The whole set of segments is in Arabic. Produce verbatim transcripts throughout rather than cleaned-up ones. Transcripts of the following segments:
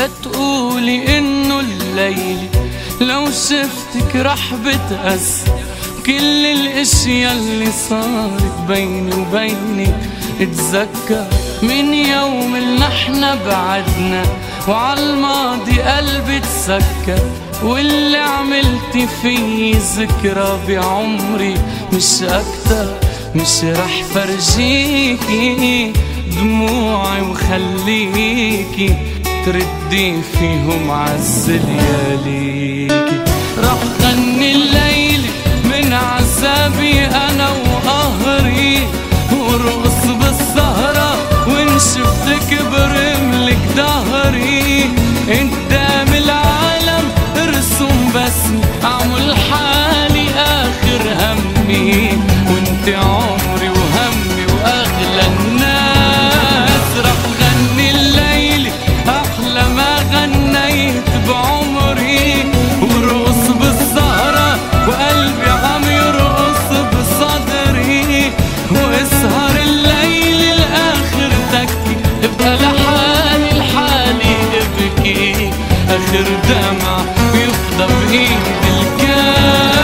لا تقولي انه الليل لو شفتك رح بتأثر. كل الاشياء اللي صارت بيني وبينك اتذكر من يوم اللي احنا بعدنا، وعالماضي قلبي تسكر. واللي عملتي فيه ذكرى بعمري مش اكتر. مش رح فرجيكي دموعي وخليكي تردي فيهم عز لياليكي. رح غني الليل من عذابي انا وقهري، ورقص بالسهرة وان شفتك برملك ظهري. قدام العالم ارسم بسمي اعمل حالي اخر همي، وانت عمري وهمي واغلى الناس. رح غني الليل احلى ما غنيت بعمري، ورقص بالسهرة وقلبي عم يرقص بصدري. واسهر الليل الاخر تكي ابقى لحالي لحالي ابكي، اخر دمع يفضى بايد الكاس.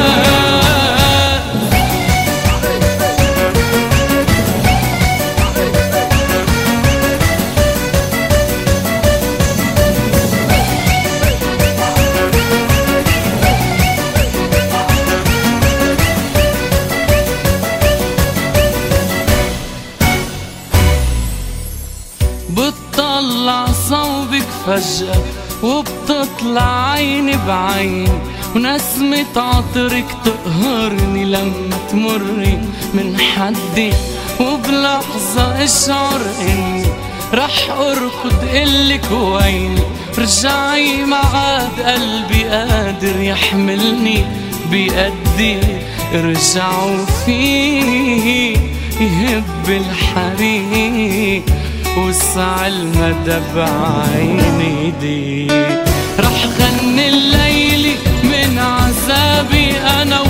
بتطلع صوبك فجأة وبتطلع عيني بعيني، ونسمة عطرك تقهرني لما تمري من حدي. وبلحظة اشعر اني رح اركض قلك ويني. رجعي ما عاد قلبي قادر يحملني بقدي. ارجعوا فيه يهب الحريق وسع المدى بعيني دي. رح غني الليل من عذابي انا